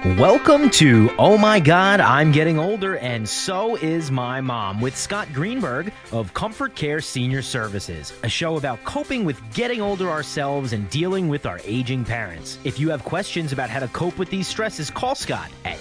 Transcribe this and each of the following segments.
Welcome to Oh My God, I'm Getting Older, and So Is My Mom with Scott Greenberg of Comfort Care Senior Services, a show about coping with getting older ourselves and dealing with our aging parents. If you have questions about how to cope with these stresses, call Scott at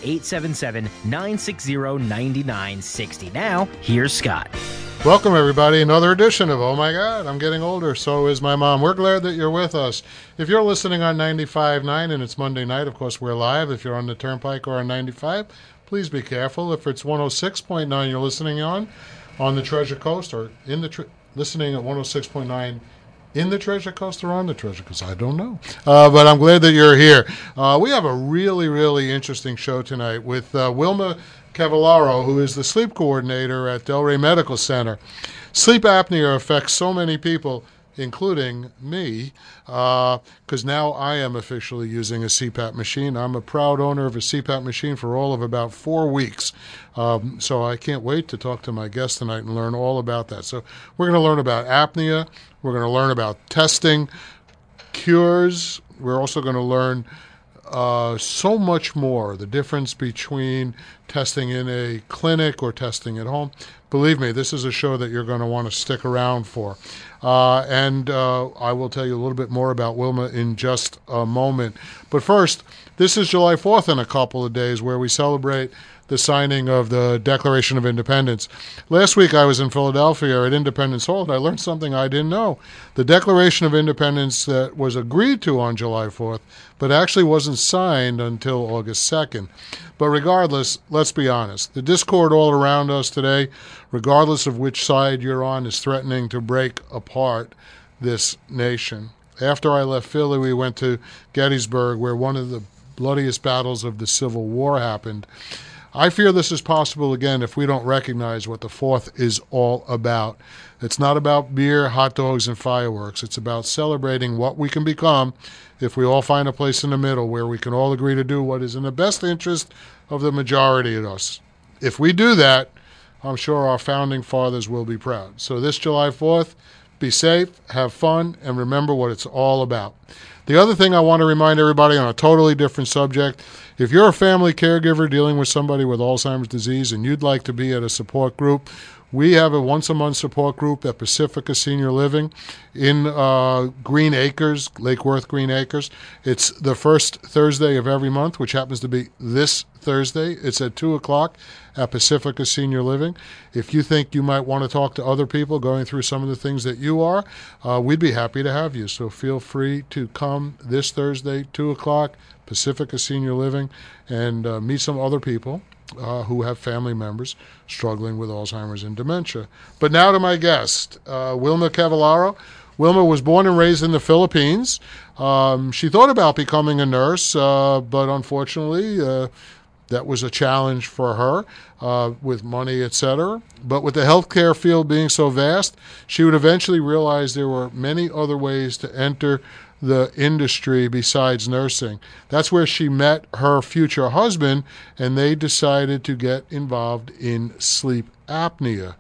877-960-9960. Now, here's Scott. Welcome, everybody. Another edition of Oh My God, I'm Getting Older, So Is My Mom. We're glad that you're with us. If you're listening on 95.9 and it's Monday night, of course, we're live. If you're on the Turnpike or on 95, please be careful. If it's 106.9 you're listening on the Treasure Coast or listening at 106.9 in the Treasure Coast or on the Treasure Coast, I don't know. But I'm glad that you're here. We have a really, really interesting show tonight with Wilma Cavallaro, who is the sleep coordinator at Delray Medical Center. Sleep apnea affects so many people, including me, because now I am officially using a CPAP machine. I'm a proud owner of a CPAP machine for all of about 4 weeks. So I can't wait to talk to my guest tonight and learn all about that. So we're going to learn about apnea. We're going to learn about testing, cures. We're also going to learn so much more, the difference between testing in a clinic or testing at home. Believe me, this is a show that you're going to want to stick around for. And I will tell you a little bit more about Wilma in just a moment. But first, this is July 4th in a couple of days where we celebrate the signing of the Declaration of Independence. Last week I was in Philadelphia at Independence Hall, and I learned something I didn't know. The Declaration of Independence that was agreed to on July 4th, but actually wasn't signed until August 2nd. But regardless, let's be honest, the discord all around us today, regardless of which side you're on, is threatening to break apart this nation. After I left Philly, we went to Gettysburg, where one of the bloodiest battles of the Civil War happened. I fear this is possible again if we don't recognize what the 4th is all about. It's not about beer, hot dogs, and fireworks. It's about celebrating what we can become if we all find a place in the middle where we can all agree to do what is in the best interest of the majority of us. If we do that, I'm sure our founding fathers will be proud. So this July 4th, be safe, have fun, and remember what it's all about. The other thing I want to remind everybody on a totally different subject, if you're a family caregiver dealing with somebody with Alzheimer's disease and you'd like to be at a support group, we have a once-a-month support group at Pacifica Senior Living in Green Acres, Lake Worth Green Acres. It's the first Thursday of every month, which happens to be this Thursday. It's at 2 o'clock at Pacifica Senior Living. If you think you might want to talk to other people going through some of the things that you are, we'd be happy to have you. So feel free to come this Thursday, 2 o'clock, Pacifica Senior Living, and meet some other people who have family members struggling with Alzheimer's and dementia. But now to my guest, Wilma Cavallaro. Wilma was born and raised in the Philippines. She thought about becoming a nurse, but unfortunately that was a challenge for her with money, etc. But with the healthcare field being so vast, she would eventually realize there were many other ways to enter the industry besides nursing. That's where she met her future husband, and they decided to get involved in sleep apnea.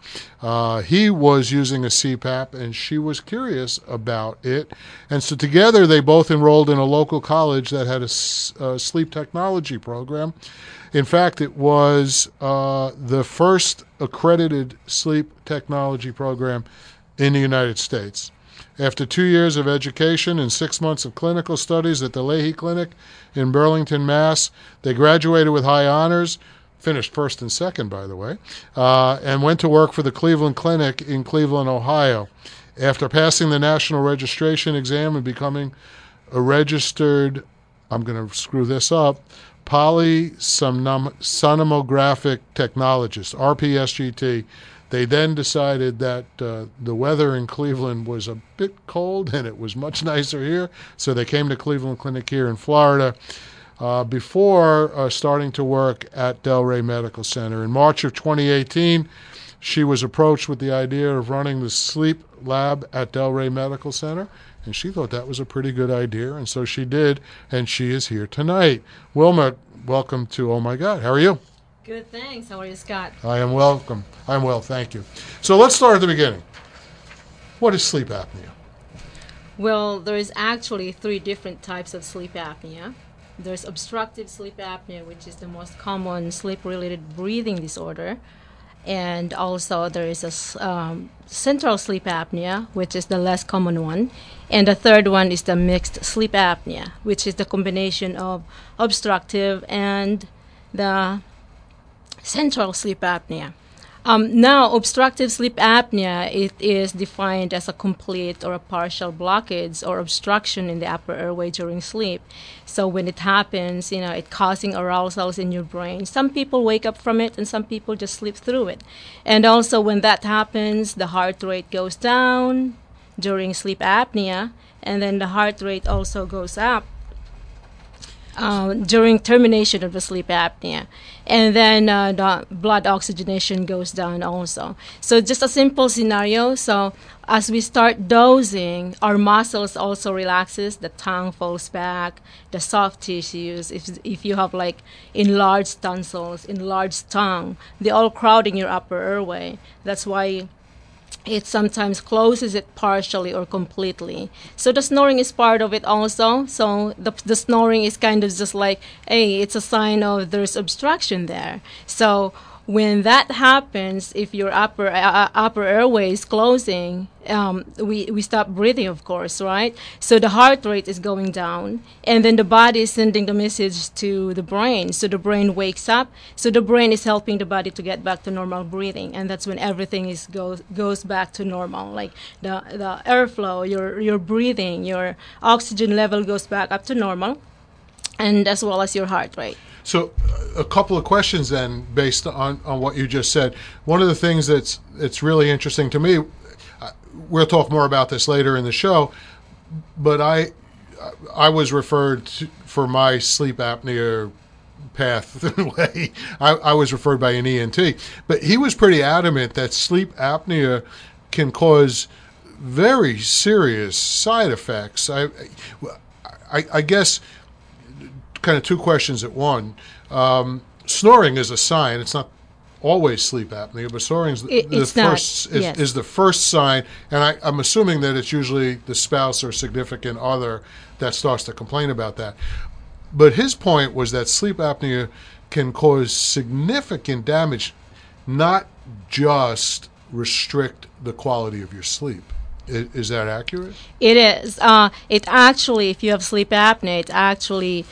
He was using a CPAP, and she was curious about it. And so together they both enrolled in a local college that had a sleep technology program. In fact, it was the first accredited sleep technology program in the United States. After 2 years of education and 6 months of clinical studies at the Leahy Clinic in Burlington, Mass., they graduated with high honors, finished first and second, by the way, and went to work for the Cleveland Clinic in Cleveland, Ohio. After passing the national registration exam and becoming a registered, I'm going to screw this up, polysomnographic technologist, RPSGT, they then decided that the weather in Cleveland was a bit cold and it was much nicer here, so they came to Cleveland Clinic here in Florida before starting to work at Delray Medical Center. In March of 2018, she was approached with the idea of running the sleep lab at Delray Medical Center, and she thought that was a pretty good idea, and so she did, and she is here tonight. Wilma, welcome to Oh My God. How are you? Good, thanks. How are you, Scott? I am welcome. I'm well, thank you. So let's start at the beginning. What is sleep apnea? Well, there is actually 3 different types of sleep apnea. there's obstructive sleep apnea, which is the most common sleep-related breathing disorder. And also there is central sleep apnea, which is the less common one. And the third one is the mixed sleep apnea, which is the combination of obstructive and the central sleep apnea. Now, obstructive sleep apnea, it is defined as a complete or a partial blockage or obstruction in the upper airway during sleep. So when it happens, it causing arousals in your brain. Some people wake up from it and some people just sleep through it. And also when that happens, the heart rate goes down during sleep apnea, and then the heart rate also goes up during termination of the sleep apnea. And then the blood oxygenation goes down also. So just a simple scenario. So as we start dozing, our muscles also relaxes. The tongue falls back. The soft tissues, if you have like enlarged tonsils, enlarged tongue, they all crowding your upper airway. That's why it sometimes closes it partially or completely. So the snoring is part of it also. So the snoring is kind of just like, hey, it's a sign of there's obstruction there. So when that happens, if your upper airway is closing, we stop breathing, of course, right? So the heart rate is going down, and then the body is sending the message to the brain. So the brain wakes up. So the brain is helping the body to get back to normal breathing, and that's when everything goes back to normal. Like the airflow, your breathing, your oxygen level goes back up to normal, and as well as your heart rate. So a couple of questions then, based on what you just said. One of the things it's really interesting to me, we'll talk more about this later in the show, but I was referred to, for my sleep apnea pathway, I was referred by an ENT, but he was pretty adamant that sleep apnea can cause very serious side effects. I guess kind of two questions at one. Snoring is a sign. It's not always sleep apnea, but snoring is the first sign. And I'm assuming that it's usually the spouse or significant other that starts to complain about that. But his point was that sleep apnea can cause significant damage, not just restrict the quality of your sleep. Is that accurate? It is. It actually, if you have sleep apnea, it actually,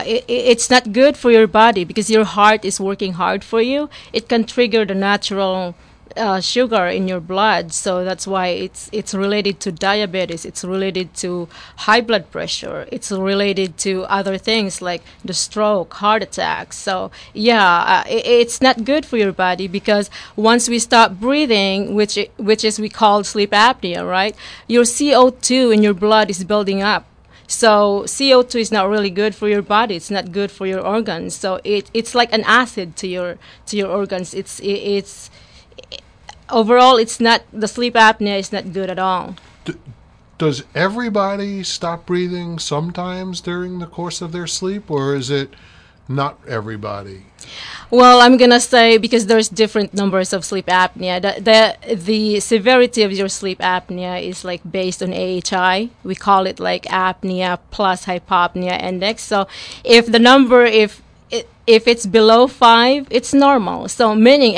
it's not good for your body because your heart is working hard for you. It can trigger the natural sugar in your blood, so that's why it's related to diabetes. It's related to high blood pressure. It's related to other things like the stroke, heart attacks. So yeah, it's not good for your body because once we stop breathing, which is we call sleep apnea, right? Your CO2 in your blood is building up. So CO2 is not really good for your body. It's not good for your organs. So it's like an acid to your organs. It's overall, it's not, the sleep apnea is not good at all. Does everybody stop breathing sometimes during the course of their sleep, or is it not everybody? Well, I'm going to say because there's different numbers of sleep apnea. The severity of your sleep apnea is like based on AHI. We call it like apnea plus hypopnea index. So if the number, if it's below 5, it's normal. So meaning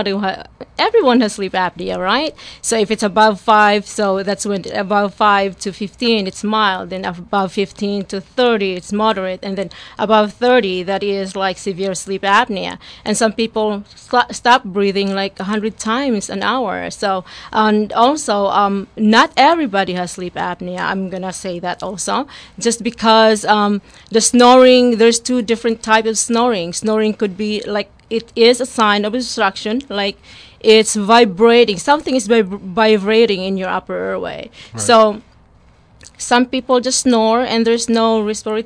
everyone has sleep apnea, right? So if it's above 5, so that's when above 5 to 15, it's mild. Then above 15 to 30, it's moderate. And then above 30, that is like severe sleep apnea. And some people stop breathing like 100 times an hour. So, and also, not everybody has sleep apnea. I'm going to say that also. Just because the snoring, there's 2 different types of snoring. Snoring could be like, it is a sign of obstruction, like it's vibrating. Something is vibrating in your upper airway. Right. So some people just snore and there's no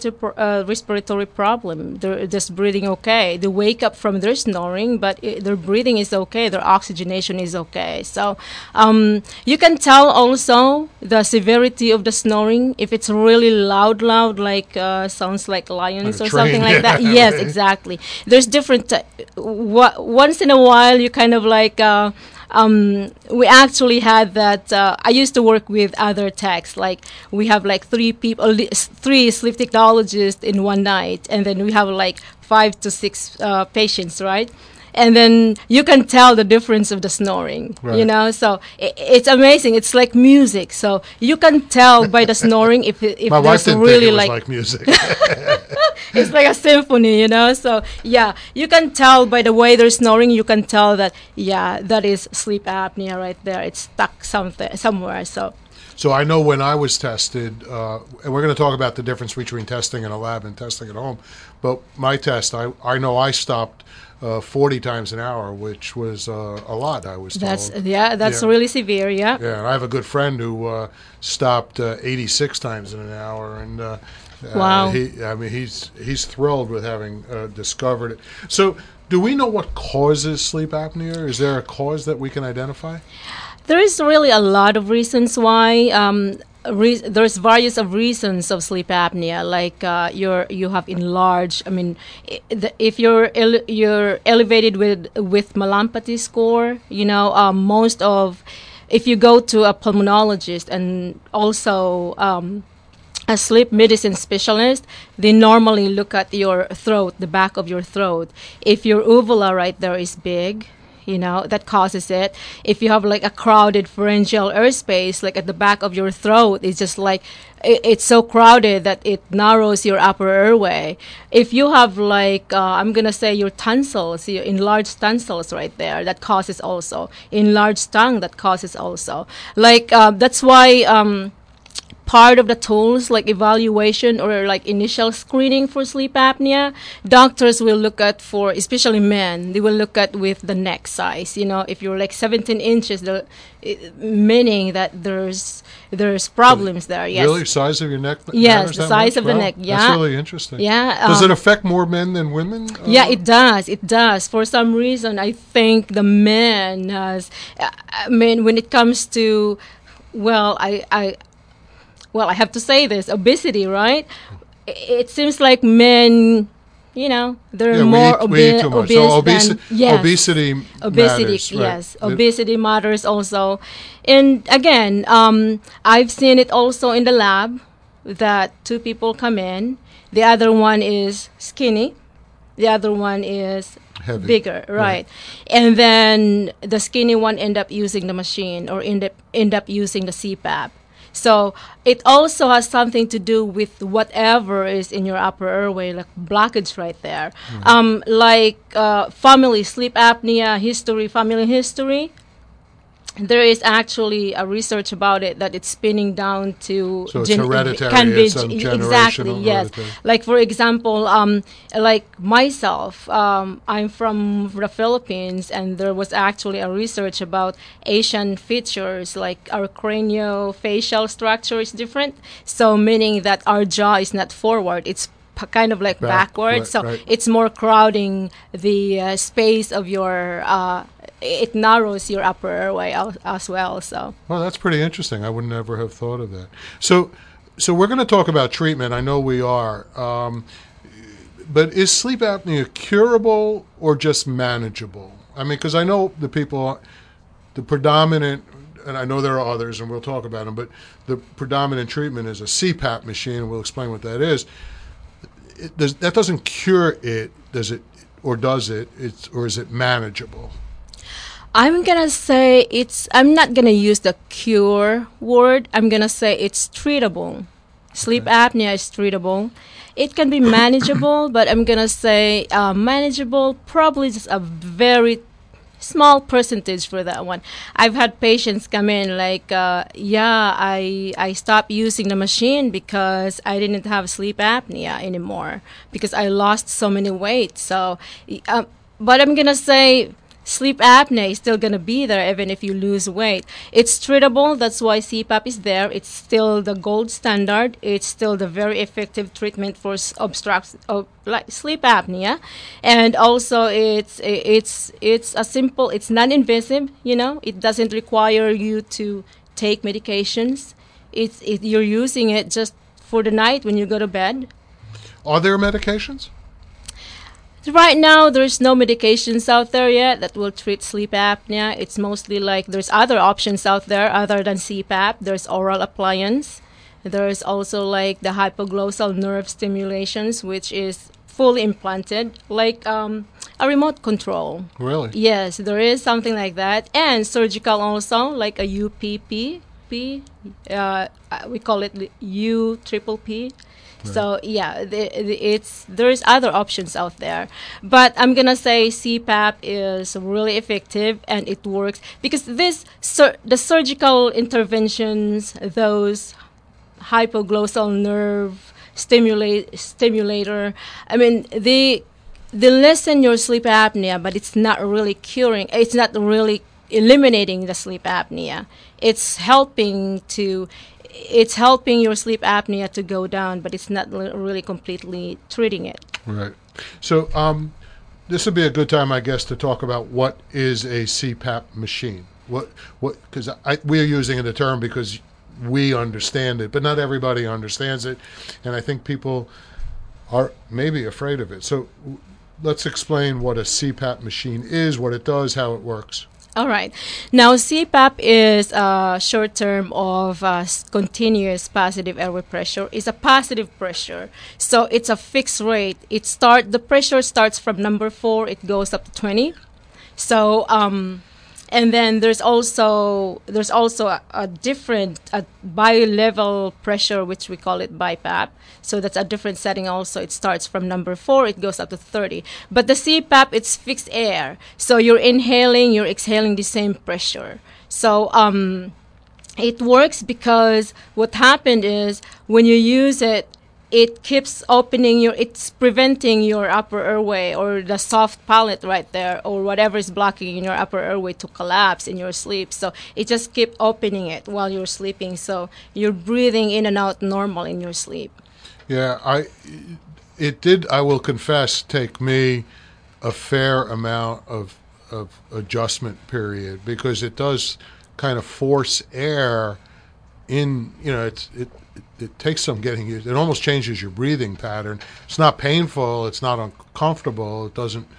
respiratory problem. They're just breathing okay. They wake up from their snoring, but their breathing is okay. Their oxygenation is okay. So you can tell also the severity of the snoring. If it's really loud, like sounds like lions or something like that. Yes, exactly. There's different. Once in a while, you kind of like we actually had that. I used to work with other techs. Like we have like three sleep technologists in one night, and then we have like 5 to 6 patients, right? And then you can tell the difference of the snoring, Right. you know. So it's amazing. It's like music. So you can tell by the snoring if My wife there's didn't really think it was like music. it's like a symphony, you know. So yeah, you can tell by the way they're snoring. You can tell that that is sleep apnea right there. It's stuck somewhere. So So I know when I was tested, and we're going to talk about the difference between testing in a lab and testing at home, but my test, I know I stopped 40 times an hour, which was a lot, I was told. that's Yeah. really severe. Yeah. Yeah, and I have a good friend who stopped 86 times in an hour, and Wow. he's thrilled with having discovered it. So, do we know what causes sleep apnea? Is there a cause that we can identify? There is really a lot of reasons why. There's various of reasons of sleep apnea, like you have enlarged. I mean, if you're elevated with Malampati score, you know, most of if you go to a pulmonologist and also a sleep medicine specialist, they normally look at your throat, the back of your throat. If your uvula right there is big, you know, that causes it. If you have like a crowded pharyngeal airspace, like at the back of your throat, it's just like it's so crowded that it narrows your upper airway. If you have like, I'm going to say your tonsils, your enlarged tonsils right there, that causes also. Enlarged tongue, that causes also. Like, that's why part of the tools like evaluation or like initial screening for sleep apnea, doctors will look at for, especially men, they will look at with the neck size. You know, if you're like 17 inches, meaning that there's problems there. Yes. Really, size of your neck? Yes, matters the that size much? of the Wow, neck. Yeah. That's really interesting. Yeah. Does it affect more men than women? Yeah, it does. It does. For some reason, I think the men has. I mean, when it comes to, I have to say this, obesity, right? It seems like men, you know, they're more we eat too much. obese So than yes. obesity matters, right? Yes, obesity matters also. And again, I've seen it also in the lab that 2 people come in. The other one is skinny. The other one is Heavy. bigger, right? And then the skinny one end up using the machine or end up using the CPAP. So it also has something to do with whatever is in your upper airway, like blockage right there. Like family sleep apnea history, family history. There is actually a research about it that it's spinning down to So it's hereditary, it's generational exactly, yes. hereditary. Like for example, like myself, I'm from the Philippines, and there was actually a research about Asian features, like our craniofacial structure is different. So meaning that our jaw is not forward; it's kind of like backward. right, So right. it's more crowding the space of your. It narrows your upper airway as well. So. Well, that's pretty interesting. I would never have thought of that. So we're going to talk about treatment. I know we are. But is sleep apnea curable or just manageable? I mean, because I know the predominant, and I know there are others, and we'll talk about them, but the predominant treatment is a CPAP machine, and we'll explain what that is. That doesn't cure it, does it? Or does it? Or is it manageable? I'm gonna say I'm not gonna use the cure word. I'm gonna say it's treatable. Sleep apnea is treatable. It can be manageable, but I'm gonna say manageable, probably just a very small percentage for that one. I've had patients come in like, I stopped using the machine because I didn't have sleep apnea anymore because I lost so many weight. So, but I'm gonna say sleep apnea is still going to be there even if you lose weight. It's treatable. That's why CPAP is there. It's still the gold standard. It's still the very effective treatment for like sleep apnea. And also it's a simple, it's non-invasive, you know. It doesn't require you to take medications. You're using it just for the night when you go to bed. Are there medications? Right now, there's no medications out there yet that will treat sleep apnea. It's mostly like there's other options out there other than CPAP. There's oral appliance. There's also like the hypoglossal nerve stimulations, which is fully implanted, like a remote control. Really? Yes, there is something like that. And surgical also, like a UPP. We call it U triple P. Right. So yeah, there's other options out there, but I'm gonna say CPAP is really effective and it works because the surgical interventions, those hypoglossal nerve stimulator. I mean, they lessen your sleep apnea, but it's not really curing. It's not really eliminating the sleep apnea. It's helping your sleep apnea to go down, but it's not really completely treating it. Right. So this would be a good time, I guess, to talk about what is a CPAP machine. Because we are using the term because we understand it, but not everybody understands it, and I think people are maybe afraid of it. So let's explain what a CPAP machine is, what it does, how it works. All right. Now, CPAP is a short term of continuous positive airway pressure. It's a positive pressure, so it's a fixed rate. The pressure starts from number 4. It goes up to 20. So, and then there's also a different bi-level pressure, which we call it BiPAP. So that's a different setting also. It starts from number 4, it goes up to 30. But the CPAP, it's fixed air. So you're inhaling, you're exhaling the same pressure. So it works because what happened is when you use it, it keeps it's preventing your upper airway or the soft palate right there or whatever is blocking in your upper airway to collapse in your sleep. So it just keeps opening it while you're sleeping. So you're breathing in and out normal in your sleep. Yeah, I will confess, take me a fair amount of adjustment period because it does kind of force air in, it takes some getting used. It almost changes your breathing pattern. It's not painful. It's not uncomfortable.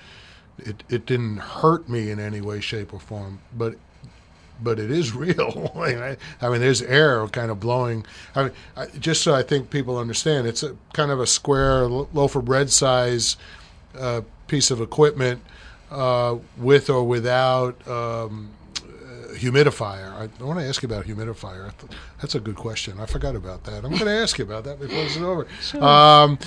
It didn't hurt me in any way, shape, or form. But it is real. I mean, there's air kind of blowing. I mean, just so I think people understand, it's a kind of a square loaf of bread size piece of equipment with or without humidifier. I want to ask you about humidifier. That's a good question. I forgot about that. I'm going to ask you about that before it's over. Sure.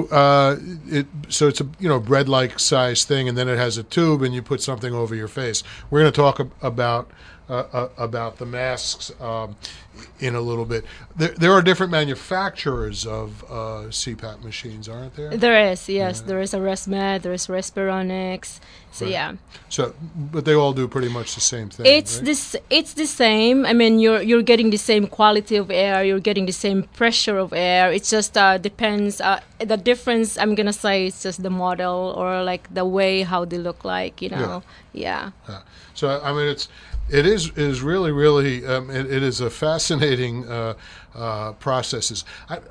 So it's a bread-like size thing, and then it has a tube, and you put something over your face. We're going to talk about the masks in a little bit. There are different manufacturers of CPAP machines, aren't there? There is, yes. Yeah. There is a ResMed, there is Respironics. So, right. Yeah. So, but they all do pretty much the same thing, It's right? It's the same. I mean, you're getting the same quality of air. You're getting the same pressure of air. It just depends. The difference, I'm going to say, is just the model or like the way how they look like, Yeah. So, I mean, it is really, really, it is a fascinating processes.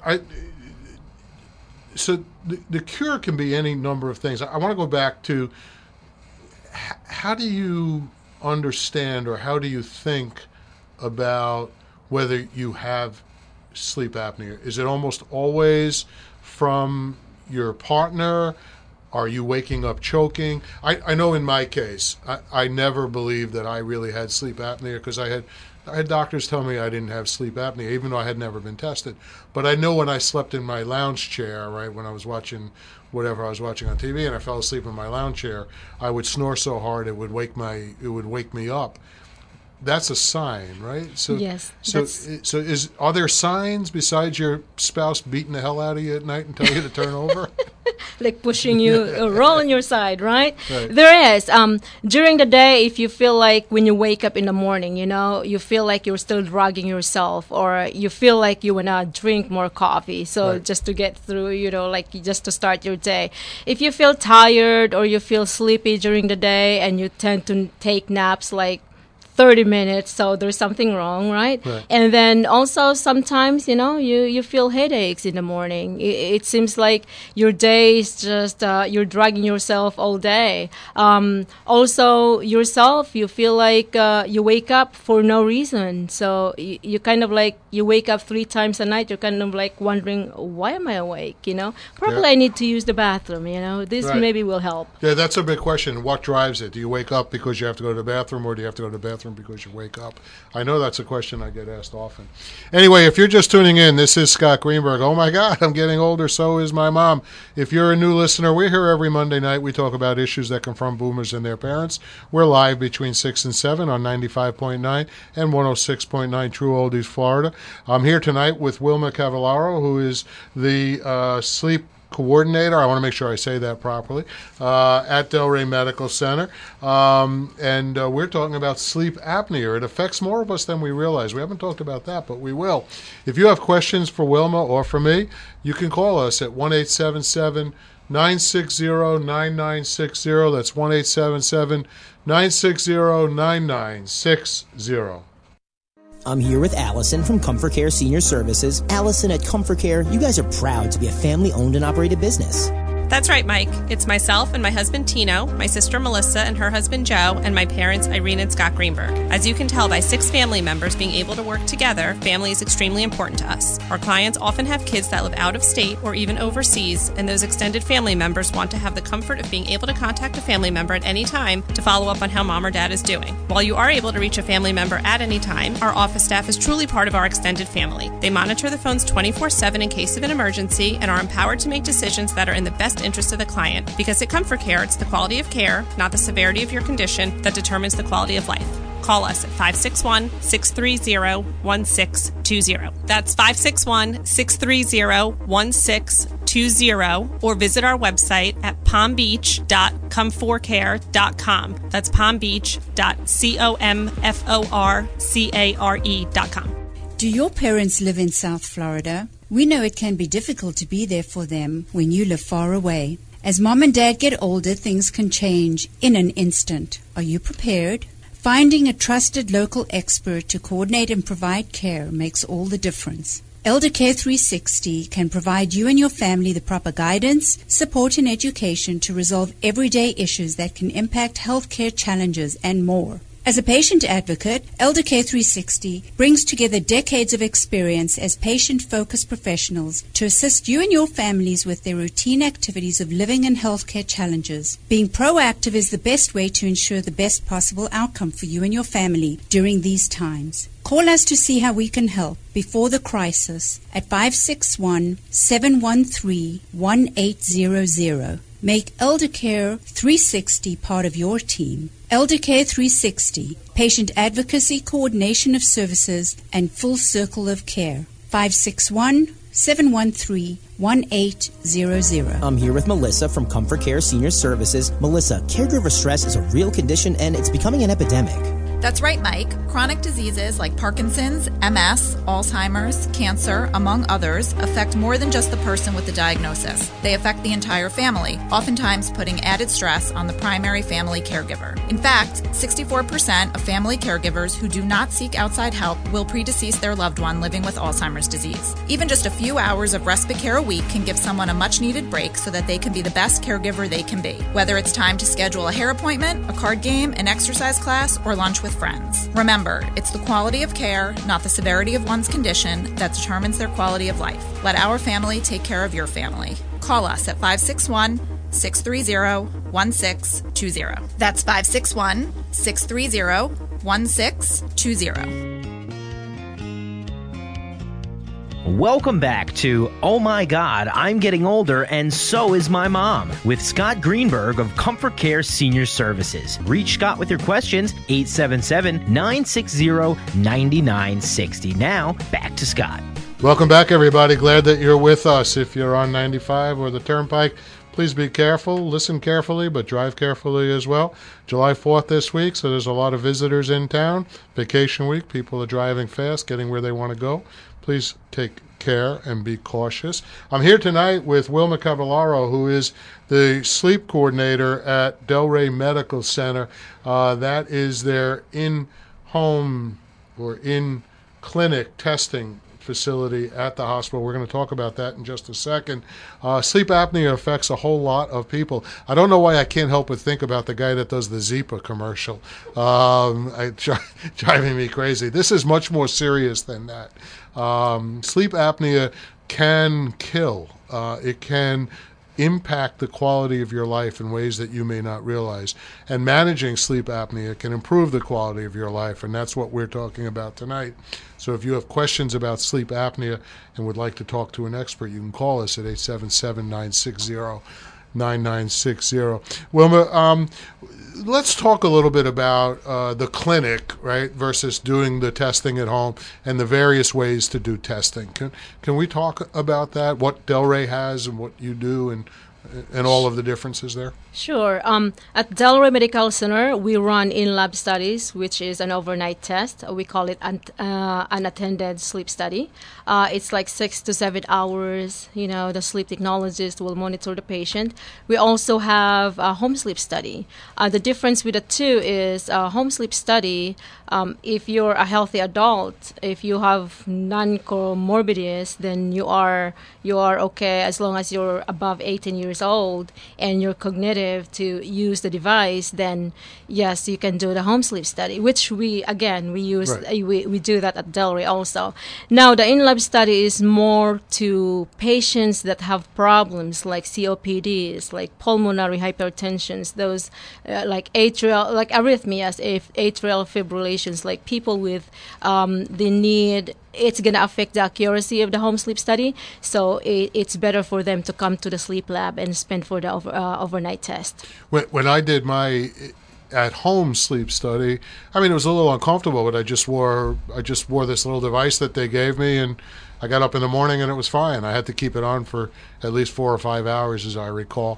So the cure can be any number of things. I want to go back to how do you understand or how do you think about whether you have sleep apnea? Is it almost always from your partner? Are you waking up choking? I know in my case, I never believed that I really had sleep apnea because I had doctors tell me I didn't have sleep apnea, even though I had never been tested. But I know when I slept in my lounge chair, right, when I was watching whatever I was watching on TV and I fell asleep in my lounge chair, I would snore so hard it would wake me up. That's a sign, right? So, yes. Are there signs besides your spouse beating the hell out of you at night and telling you to turn over? Like pushing you, roll on your side, right? Right? There is. During the day, if you feel like when you wake up in the morning, you feel like you're still dragging yourself, or you feel like you want to drink more coffee. So right. Just to get through, just to start your day. If you feel tired or you feel sleepy during the day and you tend to take naps like 30 minutes, so there's something wrong, right? And then also sometimes, you feel headaches in the morning. It seems like your day is just, you're dragging yourself all day. Also, yourself, you feel like you wake up for no reason. So you kind of like, you wake up 3 times a night, you're kind of like wondering, why am I awake, Probably I need to use the bathroom, This maybe will help. Yeah, that's a big question. What drives it? Do you wake up because you have to go to the bathroom, or do you have to go to the bathroom because you wake up? I know that's a question I get asked often. Anyway, if you're just tuning in, this is Scott Greenberg. Oh my God, I'm getting older, so is my mom. If you're a new listener, we're here every Monday night. We talk about issues that confront boomers and their parents. We're live between 6 and 7 on 95.9 and 106.9 True Oldies, Florida. I'm here tonight with Wilma Cavallaro, who is the sleep coordinator, I want to make sure I say that properly, at Delray Medical Center. And we're talking about sleep apnea. It affects more of us than we realize. We haven't talked about that, but we will. If you have questions for Wilma or for me, you can call us at 1-877-960-9960. That's 1-877-960-9960. I'm here with Allison from Comfort Care Senior Services. Allison, at Comfort Care, you guys are proud to be a family-owned and operated business. That's right, Mike. It's myself and my husband Tino, my sister Melissa and her husband Joe, and my parents Irene and Scott Greenberg. As you can tell by 6 family members being able to work together, family is extremely important to us. Our clients often have kids that live out of state or even overseas, and those extended family members want to have the comfort of being able to contact a family member at any time to follow up on how mom or dad is doing. While you are able to reach a family member at any time, our office staff is truly part of our extended family. They monitor the phones 24/7 in case of an emergency and are empowered to make decisions that are in the best interest of the client, because at Comfort Care, it's the quality of care, not the severity of your condition, that determines the quality of life. Call us at 561-630-1620. That's 561-630-1620, or visit our website at palmbeach.comforcare.com. That's palmbeach.comforcare.com. Do your parents live in South Florida? We know it can be difficult to be there for them when you live far away. As mom and dad get older, things can change in an instant. Are you prepared? Finding a trusted local expert to coordinate and provide care makes all the difference. Elder Care 360 can provide you and your family the proper guidance, support, and education to resolve everyday issues that can impact healthcare challenges and more. As a patient advocate, Elder Care 360 brings together decades of experience as patient-focused professionals to assist you and your families with their routine activities of living and healthcare challenges. Being proactive is the best way to ensure the best possible outcome for you and your family during these times. Call us to see how we can help before the crisis at 561-713-1800. Make Elder Care 360 part of your team. Elder Care 360, patient advocacy, coordination of services, and full circle of care. 561-713-1800. I'm here with Melissa from Comfort Care Senior Services. Melissa, caregiver stress is a real condition and it's becoming an epidemic. That's right, Mike. Chronic diseases like Parkinson's, MS, Alzheimer's, cancer, among others, affect more than just the person with the diagnosis. They affect the entire family, oftentimes putting added stress on the primary family caregiver. In fact, 64% of family caregivers who do not seek outside help will predecease their loved one living with Alzheimer's disease. Even just a few hours of respite care a week can give someone a much-needed break so that they can be the best caregiver they can be. Whether it's time to schedule a hair appointment, a card game, an exercise class, or lunch with friends. Remember, it's the quality of care, not the severity of one's condition, that determines their quality of life. Let our family take care of your family. Call us at 561-630-1620. That's 561-630-1620. Welcome back to Oh My God, I'm Getting Older and So Is My Mom with Scott Greenberg of Comfort Care Senior Services. Reach Scott with your questions, 877-960-9960. Now, back to Scott. Welcome back, everybody. Glad that you're with us. If you're on 95 or the Turnpike, please be careful. Listen carefully, but drive carefully as well. July 4th this week, so there's a lot of visitors in town. Vacation week. People are driving fast, getting where they want to go. Please take care and be cautious. I'm here tonight with Wilma Cavallaro, who is the sleep coordinator at Delray Medical Center. That is their home or in-clinic testing facility at the hospital. We're going to talk about that in just a second. Sleep apnea affects a whole lot of people. I don't know why I can't help but think about the guy that does the Zipa commercial. Driving me crazy. This is much more serious than that. Sleep apnea can kill. It can impact the quality of your life in ways that you may not realize. And managing sleep apnea can improve the quality of your life, and that's what we're talking about tonight. So if you have questions about sleep apnea and would like to talk to an expert, you can call us at 877-960-9960. Wilma, let's talk a little bit about the clinic, right, versus doing the testing at home and the various ways to do testing. Can we talk about that, what Delray has and what you do and all of the differences there? Sure. At Delray Medical Center, we run in-lab studies, which is an overnight test. We call it unattended sleep study. It's like 6 to 7 hours. The sleep technologist will monitor the patient. We also have a home sleep study. The difference with the two is home sleep study, if you're a healthy adult, if you have non-comorbidities, then you are okay as long as you're above 18 years old and you're cognitive to use the device, then yes, you can do the home sleep study, which we use. Right. We do that at Delray also. Now the in-lab study is more to patients that have problems like COPDs, like pulmonary hypertensions, those like arrhythmias, atrial fibrillations, like people with the need. It's going to affect the accuracy of the home sleep study, so it's better for them to come to the sleep lab and spend for the overnight test. When I did my at-home sleep study, I mean, it was a little uncomfortable, but I just wore this little device that they gave me, and I got up in the morning and it was fine. I had to keep it on for at least 4 or 5 hours, as I recall,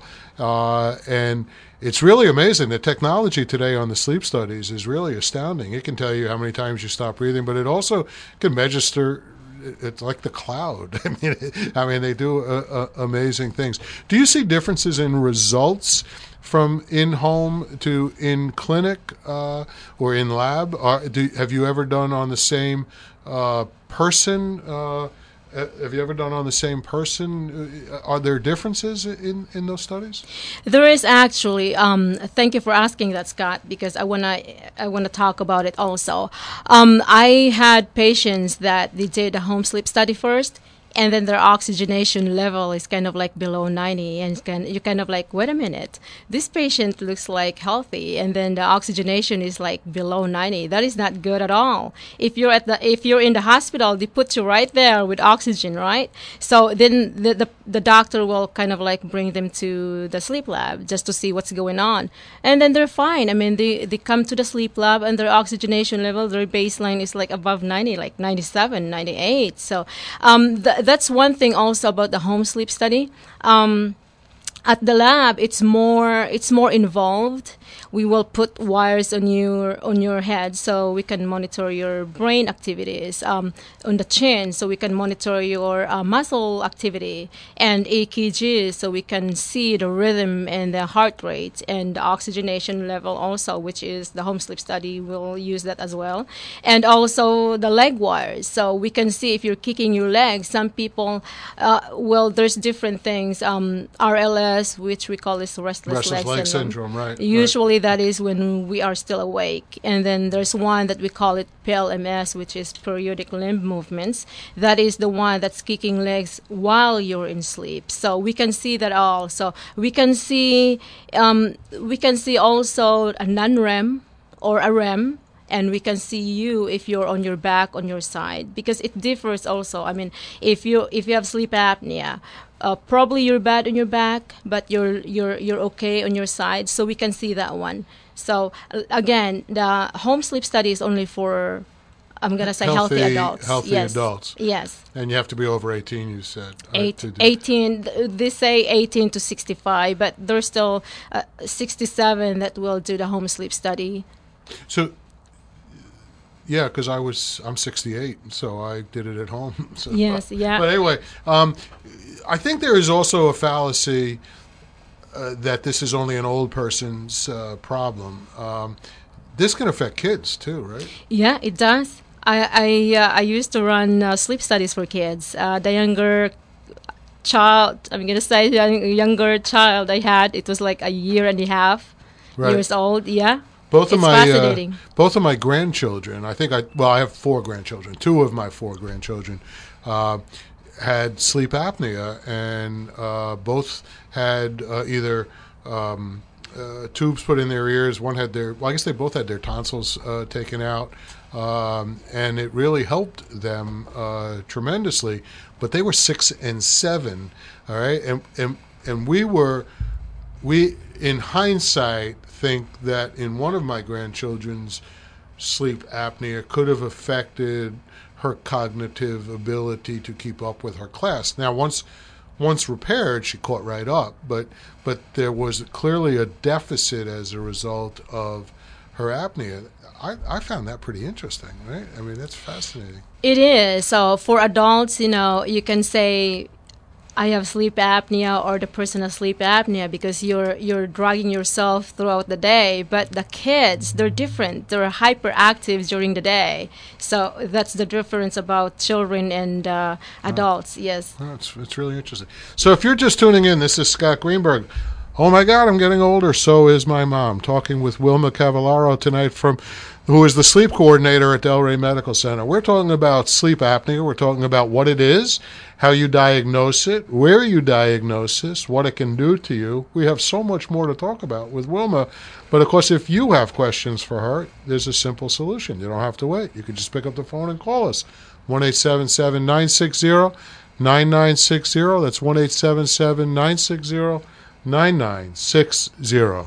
and it's really amazing. The technology today on the sleep studies is really astounding. It can tell you how many times you stop breathing, but it also can register. It's like the cloud. I mean, they do amazing things. Do you see differences in results from in-home to in-clinic or in-lab? Have you ever done on the same person? Have you ever done on the same person? Are there differences in those studies? There is actually. Thank you for asking that, Scott, because I wanna talk about it also. I had patients that they did a home sleep study first, and then their oxygenation level is kind of like below 90, and you're kind of like, wait a minute, this patient looks like healthy, and then the oxygenation is like below 90. That is not good at all. If you're in the hospital, they put you right there with oxygen, right? So then the doctor will kind of like bring them to the sleep lab just to see what's going on, and then they're fine. I mean, they come to the sleep lab and their oxygenation level, their baseline is like above 90, like 97, 98. So that's one thing also about the home sleep study. At the lab, it's more involved. We will put wires on your head so we can monitor your brain activities, on the chin so we can monitor your muscle activity, and EKG so we can see the rhythm and the heart rate and the oxygenation level also, which is the home sleep study will use that as well, and also the leg wires so we can see if you're kicking your legs. Some people, there's different things. RLS, which we call this restless leg syndrome, right? Usually that is when we are still awake. And then there's one that we call it PLMS, which is periodic limb movements. That is the one that's kicking legs while you're in sleep. So we can see that all. So we can see also a non-REM or a REM. And we can see you if you're on your back, on your side, because it differs also. I mean, if you have sleep apnea, probably you're bad on your back, but you're okay on your side. So we can see that one. So again, the home sleep study is only for, I'm gonna say healthy adults. Healthy adults. Yes. And you have to be over 18. You said 18. They say 18 to 65, but there's still 67 that will do the home sleep study. So. Yeah, because I'm 68, so I did it at home. So, yes, yeah. But anyway, I think there is also a fallacy that this is only an old person's problem. this can affect kids too, right? Yeah, it does. I used to run sleep studies for kids. The younger child, I'm gonna say the younger child I had, it was like a year and a half years old. Yeah. Both of fascinating. Both of my grandchildren, I have 4 grandchildren. 2 of my 4 grandchildren had sleep apnea, and both had either tubes put in their ears. One had I guess they both had their tonsils taken out, and it really helped them tremendously. But they were 6 and 7, all right, and we in hindsight think that in one of my grandchildren's sleep apnea could have affected her cognitive ability to keep up with her class. Now, once repaired, she caught right up, but there was clearly a deficit as a result of her apnea. I found that pretty interesting, right? I mean, that's fascinating. It is. So for adults, you can say, I have sleep apnea, or the person has sleep apnea, because you're dragging yourself throughout the day. But the kids, they're different. They're hyperactive during the day. So that's the difference about children and adults. Yes. Oh, it's really interesting. So if you're just tuning in, this is Scott Greenberg. Oh my God, I'm getting older. So is my mom. Talking with Wilma Cavallaro tonight, who is the sleep coordinator at Delray Medical Center. We're talking about sleep apnea. We're talking about what it is, how you diagnose it, where you diagnose it, what it can do to you. We have so much more to talk about with Wilma. But, of course, if you have questions for her, there's a simple solution. You don't have to wait. You can just pick up the phone and call us. 1-877-960-9960. That's 1-877-960-9960.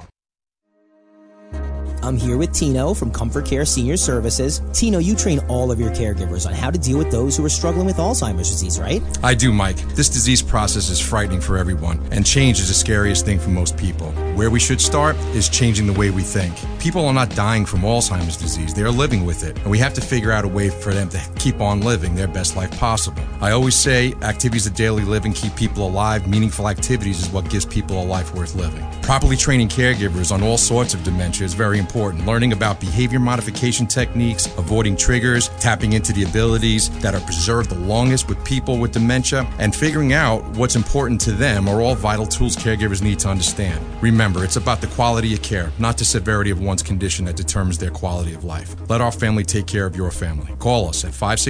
I'm here with Tino from Comfort Care Senior Services. Tino, you train all of your caregivers on how to deal with those who are struggling with Alzheimer's disease, right? I do, Mike. This disease process is frightening for everyone, and change is the scariest thing for most people. Where we should start is changing the way we think. People are not dying from Alzheimer's disease. They are living with it, and we have to figure out a way for them to keep on living their best life possible. I always say activities of daily living keep people alive. Meaningful activities is what gives people a life worth living. Properly training caregivers on all sorts of dementia is very important. Learning about behavior modification techniques, avoiding triggers, tapping into the abilities that are preserved the longest with people with dementia, and figuring out what's important to them are all vital tools caregivers need to understand. Remember, it's about the quality of care, not the severity of one's condition, that determines their quality of life. Let our family take care of your family. Call us at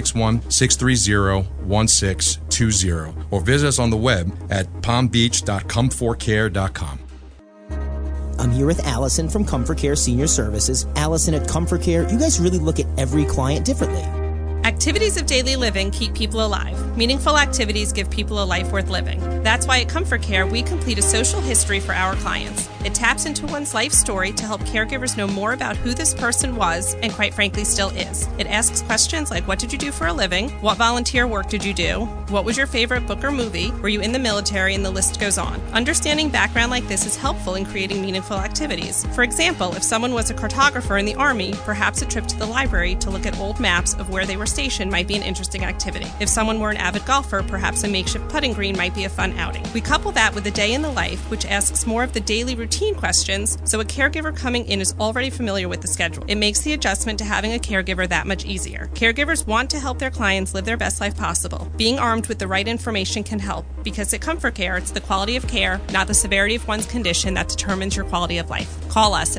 561-630-1620 or visit us on the web at palmbeach.comfortcare.com. I'm here with Allison from Comfort Care Senior Services. Allison, at Comfort Care, you guys really look at every client differently. Activities of daily living keep people alive. Meaningful activities give people a life worth living. That's why at Comfort Care, we complete a social history for our clients. It taps into one's life story to help caregivers know more about who this person was and, quite frankly, still is. It asks questions like, what did you do for a living? What volunteer work did you do? What was your favorite book or movie? Were you in the military? And the list goes on. Understanding background like this is helpful in creating meaningful activities. For example, if someone was a cartographer in the Army, perhaps a trip to the library to look at old maps of where they were station might be an interesting activity. If someone were an avid golfer, perhaps a makeshift putting green might be a fun outing. We couple that with a day in the life, which asks more of the daily routine questions, so a caregiver coming in is already familiar with the schedule. It makes the adjustment to having a caregiver that much easier. Caregivers want to help their clients live their best life possible. Being armed with the right information can help, because at Comfort Care, it's the quality of care, not the severity of one's condition, that determines your quality of life. Call us at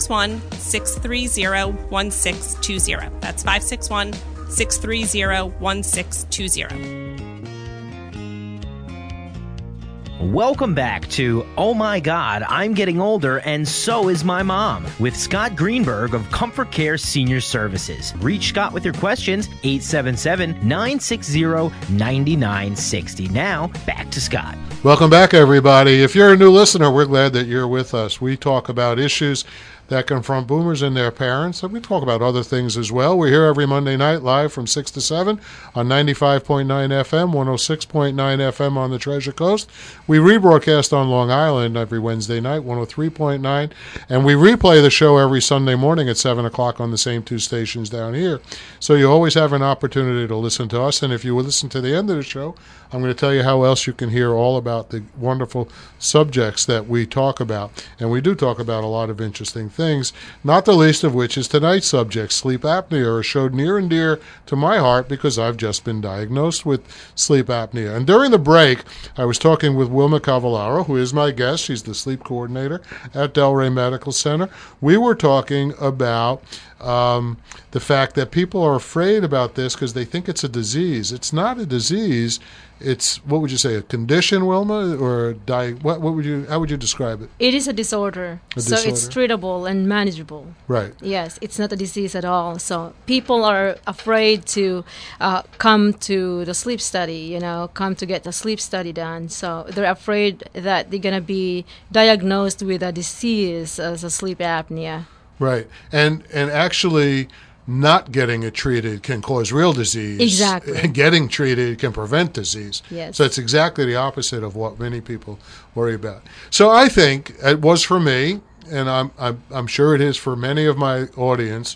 561-630-1620. That's 561-630-1620. Welcome back to Oh My God, I'm Getting Older and So Is My Mom with Scott Greenberg of Comfort Care Senior Services. Reach Scott with your questions, 877-960-9960. Now, back to Scott. Welcome back, everybody. If you're a new listener, we're glad that you're with us. We talk about issues that confront boomers and their parents, and we talk about other things as well. We're here every Monday night live from 6 to 7 on 95.9 FM, 106.9 FM on the Treasure Coast. We rebroadcast on Long Island every Wednesday night, 103.9, and we replay the show every Sunday morning at 7 o'clock on the same two stations down here. So you always have an opportunity to listen to us, and if you will listen to the end of the show, I'm going to tell you how else you can hear all about the wonderful subjects that we talk about. And we do talk about a lot of interesting things, not the least of which is tonight's subject, sleep apnea, a show near and dear to my heart because I've just been diagnosed with sleep apnea. And during the break, I was talking with Wilma Cavallaro, who is my guest. She's the sleep coordinator at Delray Medical Center. We were talking about the fact that people are afraid about this because they think it's a disease. It's not a disease. It's, what would you say, a condition, Wilma, or how would you describe it? It is a disorder. So it's treatable and manageable. Right. Yes, it's not a disease at all. So people are afraid to come to the sleep study, come to get the sleep study done. So they're afraid that they're going to be diagnosed with a disease as a sleep apnea. Right. And actually not getting it treated can cause real disease. Exactly. And getting treated can prevent disease. Yes. So it's exactly the opposite of what many people worry about. So I think it was for me, and I'm sure it is for many of my audience.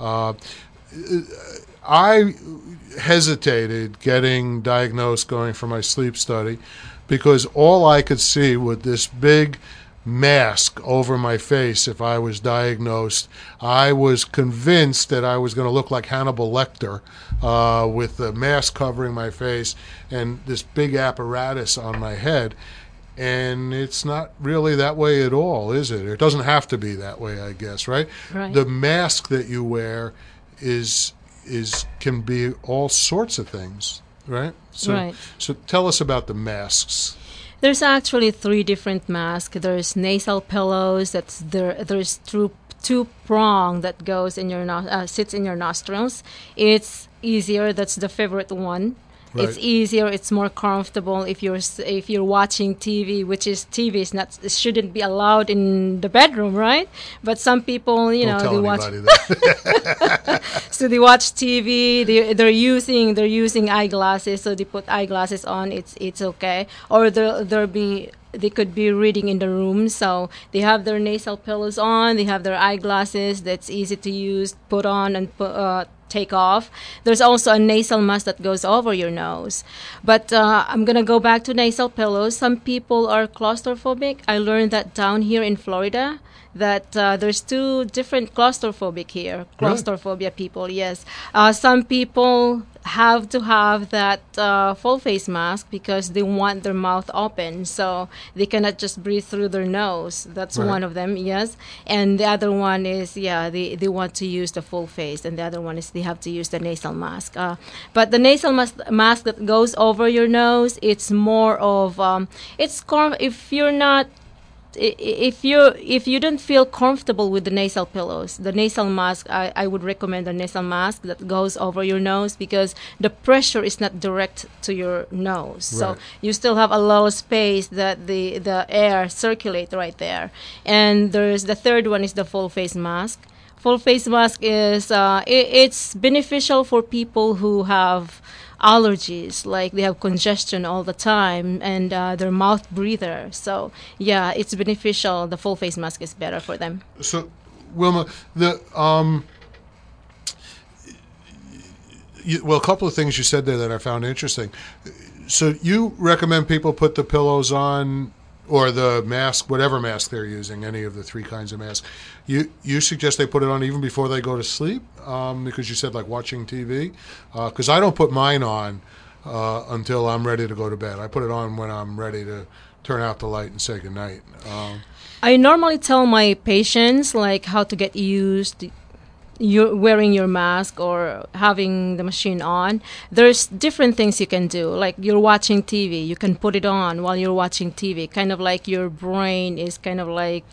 I hesitated getting diagnosed going for my sleep study because all I could see was this big mask over my face. If I was diagnosed, I was convinced that I was going to look like Hannibal Lecter with the mask covering my face and this big apparatus on my head. And it's not really that way at all, is it? It doesn't have to be that way, I guess, right? Right. The mask that you wear can be all sorts of things, right? Right. So tell us about the masks. There's actually 3 different masks. There's nasal pillows. There's two prong that goes in your sits in your nostrils. It's easier. That's the favorite one. Right. It's easier. It's more comfortable if you're watching TV, which is TV is not shouldn't be allowed in the bedroom, right? But some people, Don't they tell watch. anybody that. So they watch TV. They're using eyeglasses. So they put eyeglasses on. It's okay. Or they could be reading in the room, so they have their nasal pillows on. They have their eyeglasses. That's easy to use. Put on and take off. There's also a nasal mask that goes over your nose. But I'm going to go back to nasal pillows. Some people are claustrophobic. I learned that down here in Florida, that there's 2 different claustrophobic here. Claustrophobia people, yes. Some people have to have that full face mask because they want their mouth open, so they cannot just breathe through their nose. That's right. One of them, yes. And the other one is, they want to use the full face, and the other one is they have to use the nasal mask. But the nasal mask that goes over your nose, it's more of if you don't feel comfortable with the nasal pillows, the nasal mask, I would recommend the nasal mask that goes over your nose because the pressure is not direct to your nose. Right. So you still have a little space that the air circulate right there. And there's the third one is the full face mask. Full face mask is it's beneficial for people who have allergies, like they have congestion all the time and they're mouth breather. So it's beneficial. The full face mask is better for them. So Wilma, a couple of things you said there that I found interesting. So you recommend people put the pillows on or the mask, whatever mask they're using, any of the 3 kinds of masks. You suggest they put it on even before they go to sleep because you said like watching TV? Because I don't put mine on until I'm ready to go to bed. I put it on when I'm ready to turn out the light and say goodnight. I normally tell my patients like how to get used you're wearing your mask or having the machine on. There's different things you can do. Like you're watching TV, you can put it on while you're watching TV. Kind of like your brain is kind of like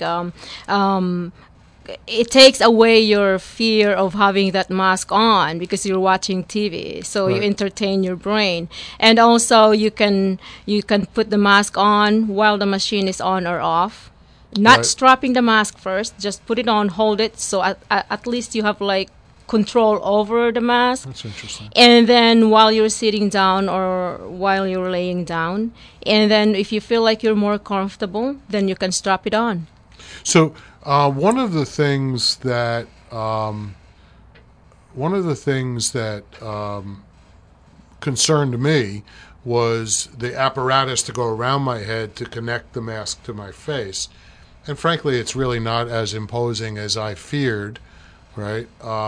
it takes away your fear of having that mask on because you're watching TV. So right. You entertain your brain. And also you can put the mask on while the machine is on or off. Not right. Strapping the mask first, just put it on, hold it, so at least you have like control over the mask. That's interesting. And then while you're sitting down or while you're laying down, and then if you feel like you're more comfortable, then you can strap it on. So one of the things that concerned me was the apparatus to go around my head to connect the mask to my face. And frankly, it's really not as imposing as I feared, right?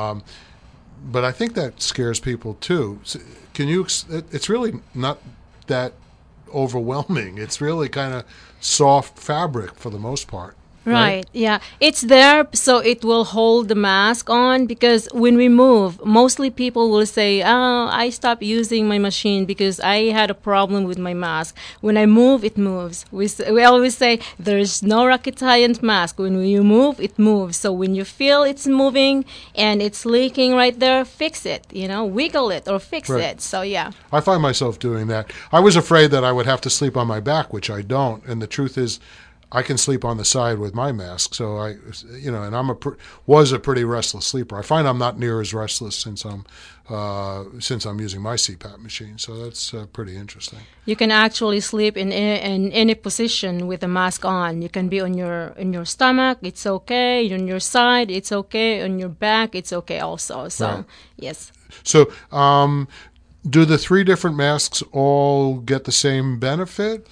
But I think that scares people too. Can you? It's really not that overwhelming. It's really kind of soft fabric for the most part. Right, yeah. It's there so it will hold the mask on, because when we move, mostly people will say, oh, I stopped using my machine because I had a problem with my mask. When I move, it moves. We always say there's no rocket science mask. When you move, it moves. So when you feel it's moving and it's leaking right there, fix it, wiggle it or fix it. So, yeah. I find myself doing that. I was afraid that I would have to sleep on my back, which I don't. And the truth is, I can sleep on the side with my mask, so and was a pretty restless sleeper. I find I'm not near as restless since I'm using my CPAP machine, so that's pretty interesting. You can actually sleep in any position with the mask on. You can be on your stomach, it's okay. On your side, it's okay. On your back, it's okay also. So right. Yes. So, do the 3 different masks all get the same benefit?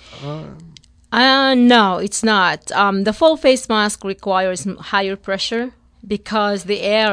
No, it's not. The full face mask requires higher pressure because the air,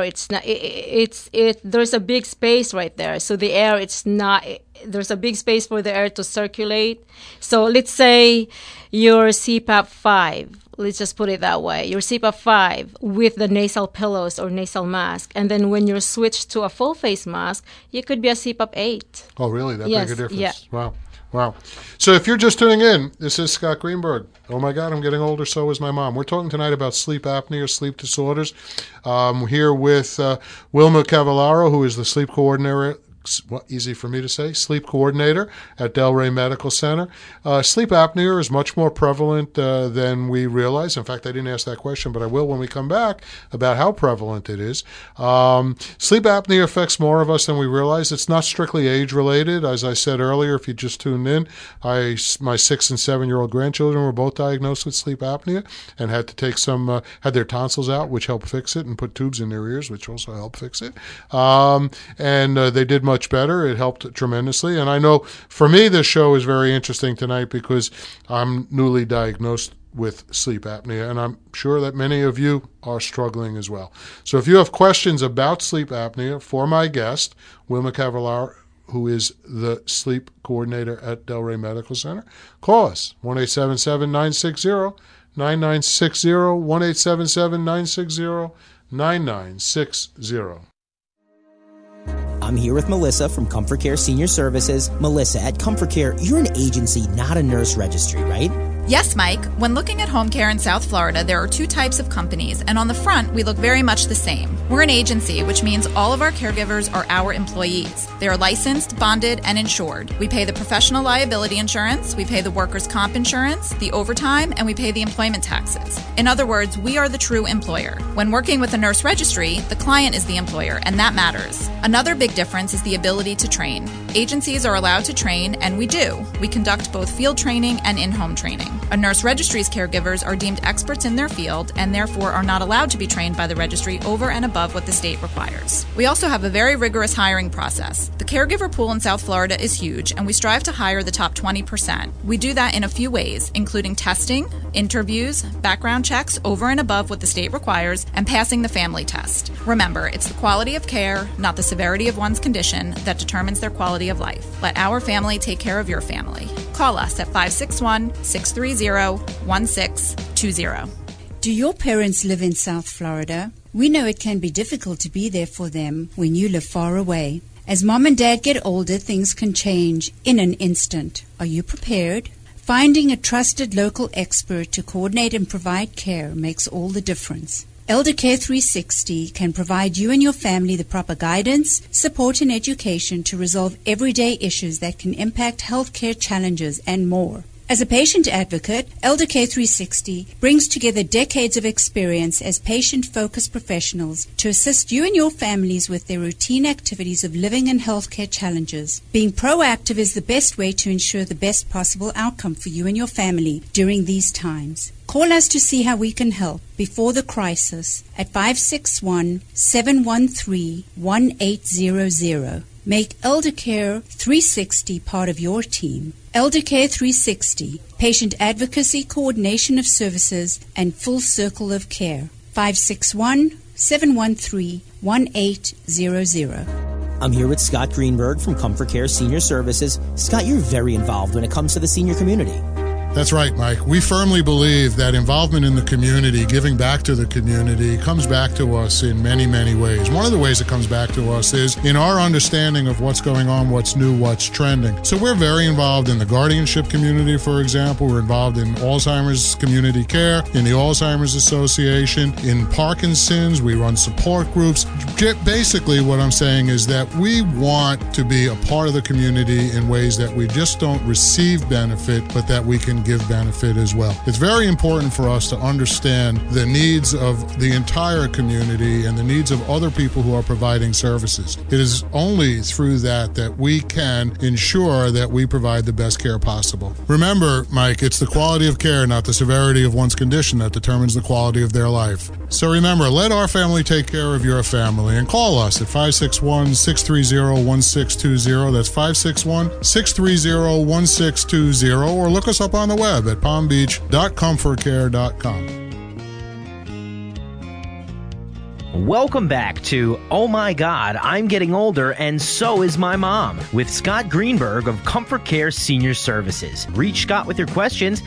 there's a big space right there. So the air, there's a big space for the air to circulate. So let's say your CPAP 5, let's just put it that way. Your CPAP 5 with the nasal pillows or nasal mask. And then when you're switched to a full face mask, you could be a CPAP 8. Oh, really? That yes, big a difference? Yeah. Wow. So if you're just tuning in, this is Scott Greenberg. Oh, my God, I'm getting older, so is my mom. We're talking tonight about sleep apnea, sleep disorders. We're here with Wilma Cavallaro, who is the sleep coordinator. Easy for me to say, sleep coordinator at Delray Medical Center. Sleep apnea is much more prevalent than we realize. In fact, I didn't ask that question, but I will when we come back about how prevalent it is. Sleep apnea affects more of us than we realize. It's not strictly age-related. As I said earlier, if you just tuned in, my 6- and 7-year-old grandchildren were both diagnosed with sleep apnea and had to take had their tonsils out, which helped fix it, and put tubes in their ears, which also helped fix it. And they did much better. It helped tremendously. And I know for me, this show is very interesting tonight because I'm newly diagnosed with sleep apnea, and I'm sure that many of you are struggling as well. So if you have questions about sleep apnea for my guest, Wilma Cavallaro, who is the sleep coordinator at Delray Medical Center, call us, 1-877-960-9960, 1-877-960-9960. I'm here with Melissa from Comfort Care Senior Services. Melissa, at Comfort Care, you're an agency, not a nurse registry, right? Yes, Mike. When looking at home care in South Florida, there are 2 types of companies, and on the front, we look very much the same. We're an agency, which means all of our caregivers are our employees. They are licensed, bonded, and insured. We pay the professional liability insurance, we pay the workers' comp insurance, the overtime, and we pay the employment taxes. In other words, we are the true employer. When working with a nurse registry, the client is the employer, and that matters. Another big difference is the ability to train. Agencies are allowed to train, and we do. We conduct both field training and in-home training. A nurse registry's caregivers are deemed experts in their field and therefore are not allowed to be trained by the registry over and above what the state requires. We also have a very rigorous hiring process. The caregiver pool in South Florida is huge, and we strive to hire the top 20%. We do that in a few ways, including testing, interviews, background checks over and above what the state requires, and passing the family test. Remember, it's the quality of care, not the severity of one's condition, that determines their quality of life. Let our family take care of your family. Call us at 561-630-1620. Do your parents live in South Florida? We know it can be difficult to be there for them when you live far away. As Mom and Dad get older, things can change in an instant. Are you prepared? Finding a trusted local expert to coordinate and provide care makes all the difference. Elder Care 360 can provide you and your family the proper guidance, support, and education to resolve everyday issues that can impact healthcare challenges and more. As a patient advocate, Elder Care 360 brings together decades of experience as patient-focused professionals to assist you and your families with their routine activities of living and healthcare challenges. Being proactive is the best way to ensure the best possible outcome for you and your family during these times. Call us to see how we can help before the crisis at 561-713-1800. Make ElderCare 360 part of your team. ElderCare 360, patient advocacy, coordination of services, and full circle of care. 561-713-1800. I'm here with Scott Greenberg from Comfort Care Senior Services. Scott, you're very involved when it comes to the senior community. That's right, Mike. We firmly believe that involvement in the community, giving back to the community, comes back to us in many, many ways. One of the ways it comes back to us is in our understanding of what's going on, what's new, what's trending. So we're very involved in the guardianship community, for example. We're involved in Alzheimer's community care, in the Alzheimer's Association, in Parkinson's. We run support groups. Basically, what I'm saying is that we want to be a part of the community in ways that we just don't receive benefit, but that we can give benefit as well. It's very important for us to understand the needs of the entire community and the needs of other people who are providing services. It is only through that we can ensure that we provide the best care possible. Remember, Mike, it's the quality of care, not the severity of one's condition, that determines the quality of their life. So remember, let our family take care of your family, and call us at 561-630-1620. That's 561-630-1620, or look us up on the web at palmbeach.comfortcare.com. Welcome back to Oh My God, I'm Getting Older and So Is My Mom with Scott Greenberg of Comfort Care Senior Services. Reach Scott with your questions,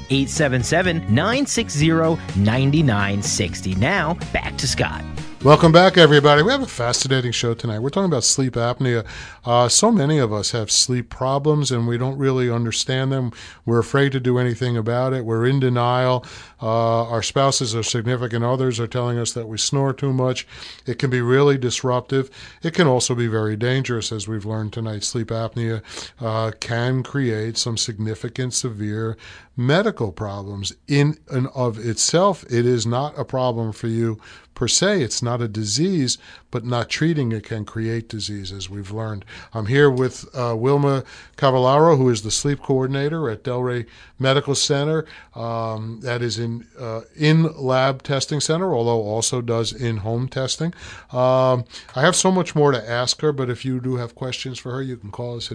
877-960-9960. Now, back to Scott. Welcome back, everybody. We have a fascinating show tonight. We're talking about sleep apnea. So many of us have sleep problems, and we don't really understand them. We're afraid to do anything about it. We're in denial. Our spouses or significant others are telling us that we snore too much. It can be really disruptive. It can also be very dangerous, as we've learned tonight. Sleep apnea can create some significant, severe medical problems. In and of itself, it is not a problem for you per se. It's not a disease, but not treating it can create disease, as we've learned. I'm here with Wilma Cavallaro, who is the sleep coordinator at Delray Medical Center. That is in-lab testing center, although also does in-home testing. I have so much more to ask her, but if you do have questions for her, you can call us at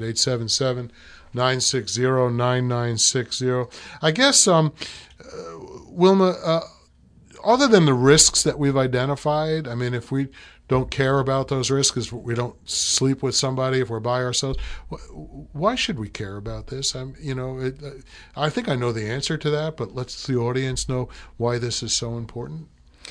877-960-9960. I guess, Wilma, other than the risks that we've identified, I mean, if we don't care about those risks, if we don't sleep with somebody, if we're by ourselves, why should we care about this? I think I know the answer to that, but let's the audience know why this is so important.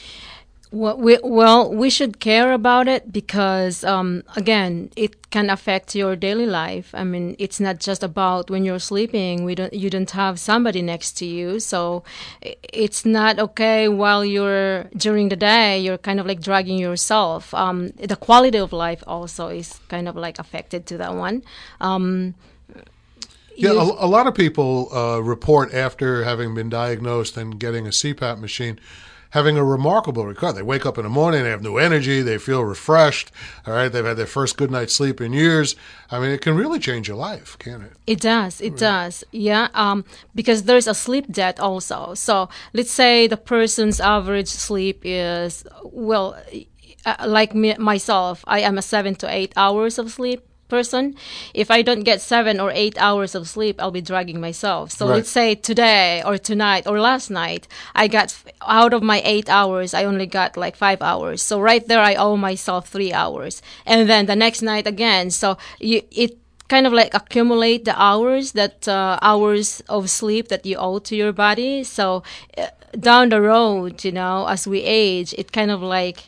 Well, we should care about it because, again, it can affect your daily life. I mean, it's not just about when you're sleeping. You don't have somebody next to you, so it's not okay while during the day. You're kind of like dragging yourself. The quality of life also is kind of like affected to that one. A lot of people report after having been diagnosed and getting a CPAP machine having a remarkable recovery. They wake up in the morning, they have new energy, they feel refreshed, all right, they've had their first good night's sleep in years. I mean, it can really change your life, can't it? It does, yeah, because there's a sleep debt also. So let's say the person's average sleep is, like myself, I am a 7 to 8 hours of sleep person. If I don't get 7 or 8 hours of sleep, I'll be dragging myself. So Let's say today or tonight or last night, I got out of my 8 hours, I only got like 5 hours. So right there, I owe myself 3 hours. And then the next night again. So it kind of like accumulate the hours of sleep that you owe to your body. So down the road, as we age, it kind of like,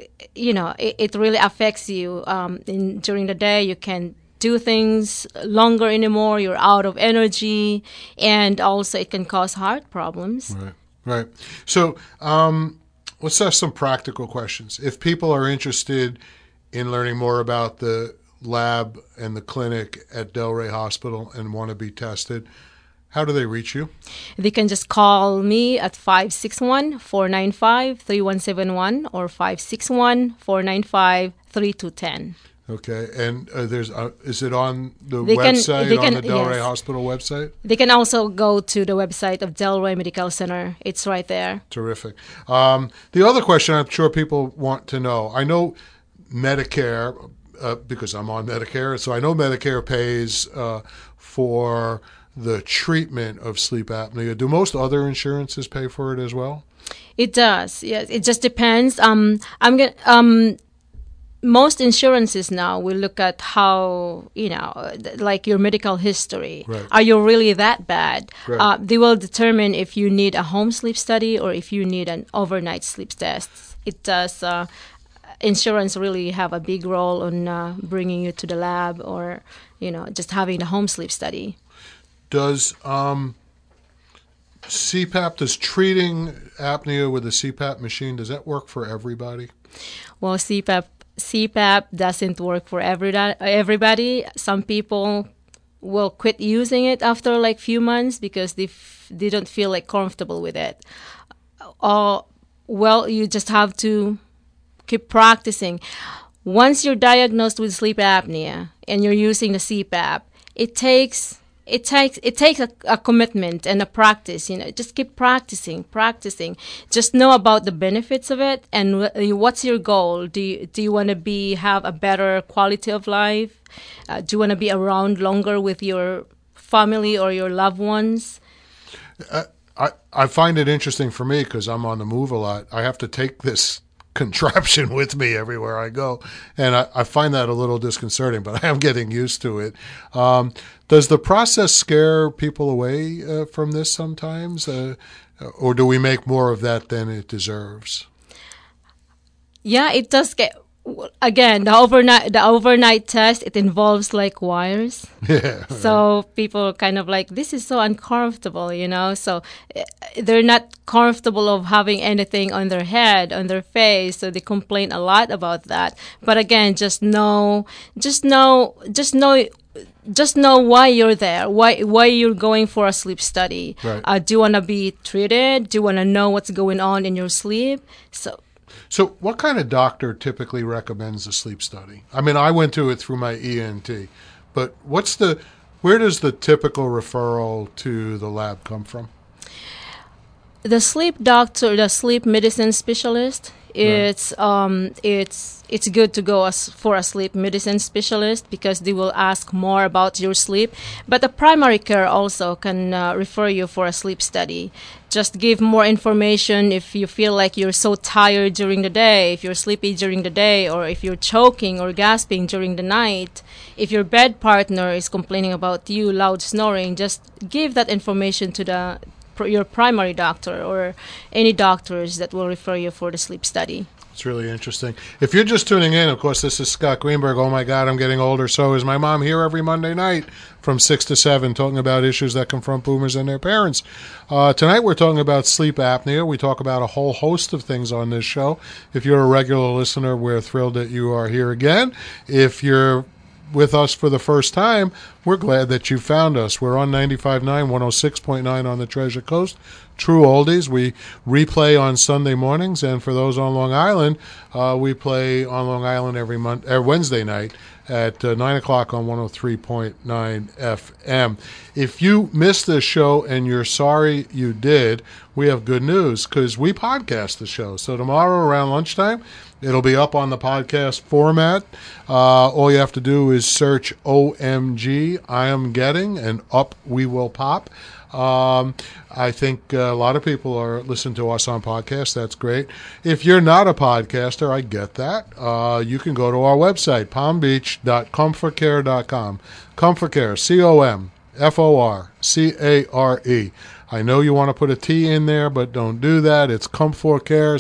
it really affects you. During the day, you can't do things longer anymore. You're out of energy, and also it can cause heart problems. Right. So let's ask some practical questions. If people are interested in learning more about the lab and the clinic at Delray Hospital and want to be tested, how do they reach you? They can just call me at 561-495-3171 or 561-495-3210. Okay, and is it on the website, on the Delray Hospital website? They can also go to the website of Delray Medical Center. It's right there. Terrific. The other question I'm sure people want to know, I know Medicare because I'm on Medicare, so I know Medicare pays for the treatment of sleep apnea. Do most other insurances pay for it as well? It does. Yes, it just depends. Most insurances now will look at how, like your medical history. Right. Are you really that bad? Right. They will determine if you need a home sleep study or if you need an overnight sleep test. It does. Insurance really have a big role on bringing you to the lab or, just having the home sleep study. Does CPAP, does treating apnea with a CPAP machine, does that work for everybody? Well, CPAP doesn't work for everybody. Some people will quit using it after like few months because they don't feel like comfortable with it. Well, you just have to keep practicing. Once you're diagnosed with sleep apnea and you're using the CPAP, it takes a commitment and a practice. Just keep practicing. Just know about the benefits of it and what's your goal. Do you want to have a better quality of life? Do you want to be around longer with your family or your loved ones? I find it interesting for me because I'm on the move a lot. I have to take this contraption with me everywhere I go, and I find that a little disconcerting, but I am getting used to it. Does the process scare people away from this sometimes, or do we make more of that than it deserves? Yeah, it does get. Again, the overnight test, it involves like wires. Yeah. Right. So people kind of like, this is so uncomfortable, So they're not comfortable of having anything on their head, on their face. So they complain a lot about that. But again, just know why you're there, why you're going for a sleep study. Right. Do you want to be treated? Do you want to know what's going on in your sleep? So what kind of doctor typically recommends a sleep study? I mean, I went to it through my ENT, but where does the typical referral to the lab come from? The sleep doctor, the sleep medicine specialist, it's good to go for a sleep medicine specialist because they will ask more about your sleep. But the primary care also can refer you for a sleep study. Just give more information if you feel like you're so tired during the day, if you're sleepy during the day, or if you're choking or gasping during the night. If your bed partner is complaining about you loud snoring, just give that information to your primary doctor or any doctors that will refer you for the sleep study. It's really interesting. If you're just tuning in, of course, this is Scott Greenberg. Oh, my God, I'm getting older. So is my mom, here every Monday night from 6 to 7 talking about issues that confront boomers and their parents. Tonight we're talking about sleep apnea. We talk about a whole host of things on this show. If you're a regular listener, we're thrilled that you are here again. If you're with us for the first time, we're glad that you found us. We're on 95.9, 106.9 on the Treasure Coast. True Oldies. We replay on Sunday mornings, and for those on Long Island, we play on Long Island every Wednesday night at 9 o'clock on 103.9 FM. If you missed this show and you're sorry you did, we have good news because we podcast the show. So tomorrow around lunchtime, it'll be up on the podcast format. All you have to do is search OMG, I Am Getting, and up we will pop. I think a lot of people are listening to us on podcasts. That's great. If you're not a podcaster, I get that. You can go to our website, palmbeach.comfortcare.com. ComfortCare, ComforCare. I know you want to put a T in there, but don't do that. It's ComfortCare,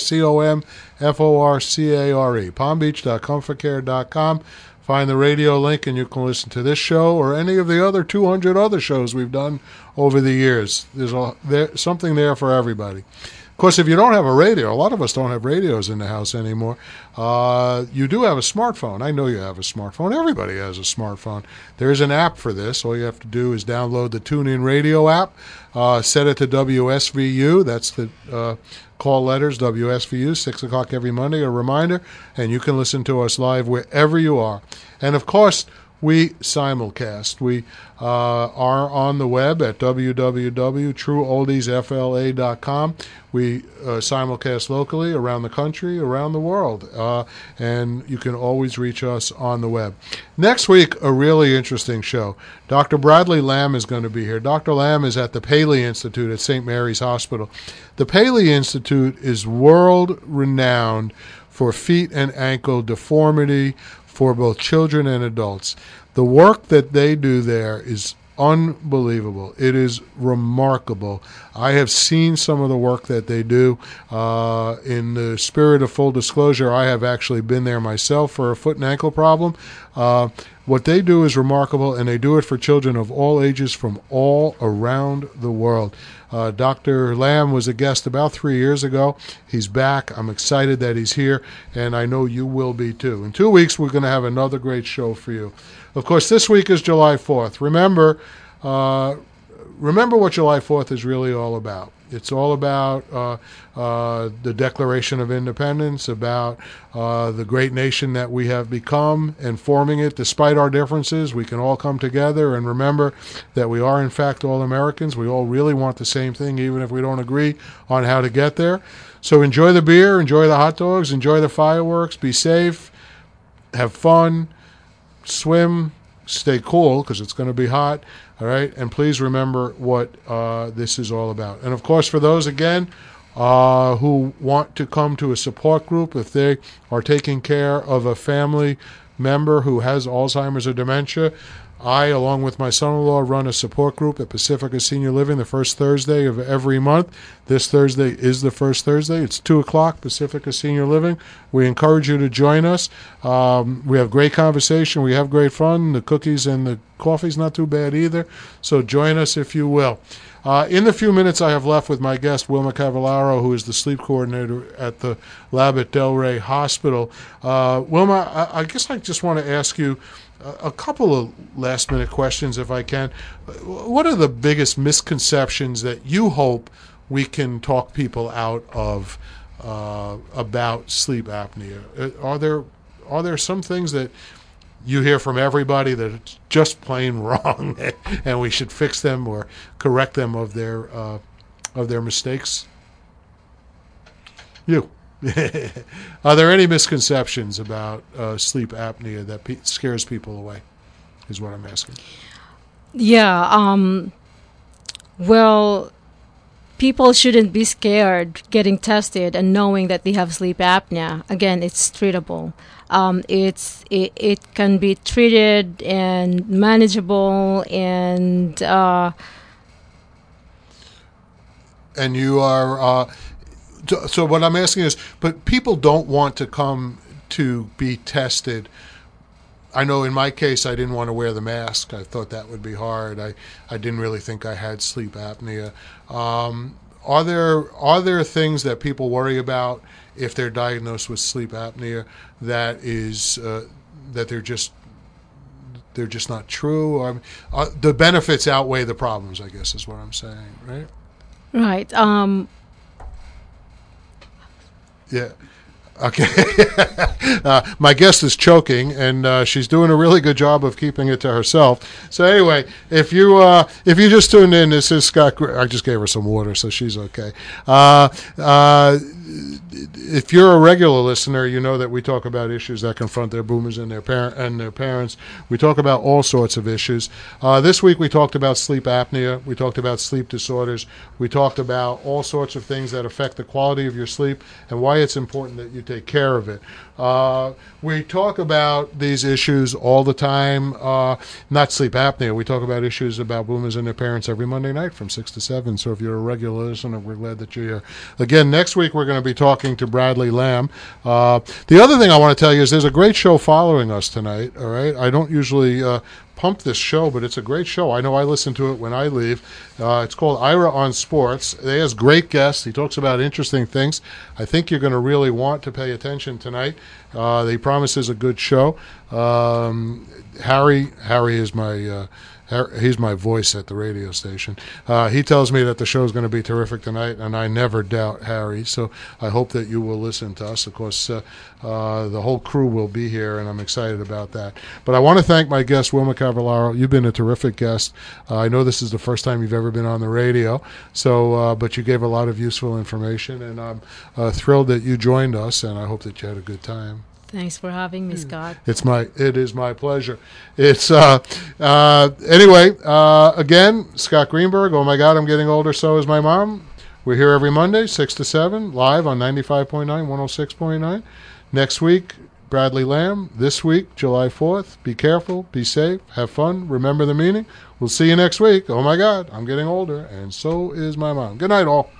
ComforCare. Palmbeach.comfortcare.com. Find the radio link and you can listen to this show or any of the other 200 other shows we've done over the years. There's something there for everybody. Of course, if you don't have a radio, a lot of us don't have radios in the house anymore. You do have a smartphone. I know you have a smartphone. Everybody has a smartphone. There's an app for this. All you have to do is download the TuneIn Radio app, set it to WSVU. That's the call letters, WSVU, 6 o'clock every Monday, a reminder, and you can listen to us live wherever you are. And, of course, we simulcast. We are on the web at www.trueoldiesfla.com. We simulcast locally, around the country, around the world, and you can always reach us on the web. Next week, a really interesting show. Dr. Bradley Lamb is going to be here. Dr. Lamb is at the Paley Institute at St. Mary's Hospital. The Paley Institute is world-renowned for feet and ankle deformity for both children and adults. The work that they do there is unbelievable. It is remarkable. I have seen some of the work that they do. In the spirit of full disclosure, I have actually been there myself for a foot and ankle problem. What they do is remarkable, and they do it for children of all ages from all around the world. Dr. Lamb was a guest about 3 years ago. He's back. I'm excited that he's here, and I know you will be too. In 2 weeks, we're going to have another great show for you. Of course, this week is July 4th. Remember what July 4th is really all about. It's all about the Declaration of Independence, about the great nation that we have become and forming it. Despite our differences, we can all come together and remember that we are, in fact, all Americans. We all really want the same thing, even if we don't agree on how to get there. So enjoy the beer, enjoy the hot dogs, enjoy the fireworks, be safe, have fun, swim, stay cool because it's going to be hot. All right, and please remember what this is all about. And, of course, for those, again, who want to come to a support group, if they are taking care of a family member who has Alzheimer's or dementia, I, along with my son-in-law, run a support group at Pacifica Senior Living the first Thursday of every month. This Thursday is the first Thursday. It's 2 o'clock, Pacifica Senior Living. We encourage you to join us. We have great conversation. We have great fun. The cookies and the coffee's not too bad either. So join us if you will. In the few minutes I have left with my guest, Wilma Cavallaro, who is the sleep coordinator at the lab at Delray Hospital. Wilma, I guess I just want to ask you a couple of last-minute questions, if I can. What are the biggest misconceptions that you hope we can talk people out of about sleep apnea? Are there some things that you hear from everybody that it's just plain wrong and we should fix them or correct them of their mistakes? You. Are there any misconceptions about sleep apnea that scares people away, is what I'm asking. Yeah, well, people shouldn't be scared getting tested and knowing that they have sleep apnea. Again, it's treatable. It can be treated and manageable, and you are... So what I'm asking is, but people don't want to come to be tested. I know in my case, I didn't want to wear the mask. I thought that would be hard. I didn't really think I had sleep apnea. Are there things that people worry about if they're diagnosed with sleep apnea that is that they're just not true? Or, the benefits outweigh the problems, I guess, is what I'm saying, right? Right. Yeah. Okay. My guest is choking, and she's doing a really good job of keeping it to herself. So anyway, if you just tuned in, this is Scott. I just gave her some water, so she's okay. If you're a regular listener, you know that we talk about issues that confront their boomers and their parents. We talk about all sorts of issues. This week we talked about sleep apnea. We talked about sleep disorders. We talked about all sorts of things that affect the quality of your sleep and why it's important that you take care of it. We talk about these issues all the time, not sleep apnea. We talk about issues about boomers and their parents every Monday night from 6 to 7. So if you're a regular listener, we're glad that you're here. Again, next week we're going to be talking to Bradley Lamb. The other thing I want to tell you is there's a great show following us tonight, all right? I don't usually pump this show, but it's a great show. I know I listen to it when I leave. It's called Ira on Sports. They has great guests. He talks about interesting things. I think you're going to really want to pay attention tonight. He promises a good show. Harry is my He's my voice at the radio station. He tells me that the show is going to be terrific tonight, and I never doubt Harry. So I hope that you will listen to us. Of course, the whole crew will be here, and I'm excited about that. But I want to thank my guest, Wilma Cavallaro. You've been a terrific guest. I know this is the first time you've ever been on the radio, so but you gave a lot of useful information, and I'm thrilled that you joined us, and I hope that you had a good time. Thanks for having me, Scott. It is my pleasure. It's anyway. Again, Scott Greenberg. Oh my God, I'm getting older. So is my mom. We're here every Monday, 6 to 7, live on 95.9, 106.9. Next week, Bradley Lamb. This week, July 4th. Be careful. Be safe. Have fun. Remember the meaning. We'll see you next week. Oh my God, I'm getting older, and so is my mom. Good night, all.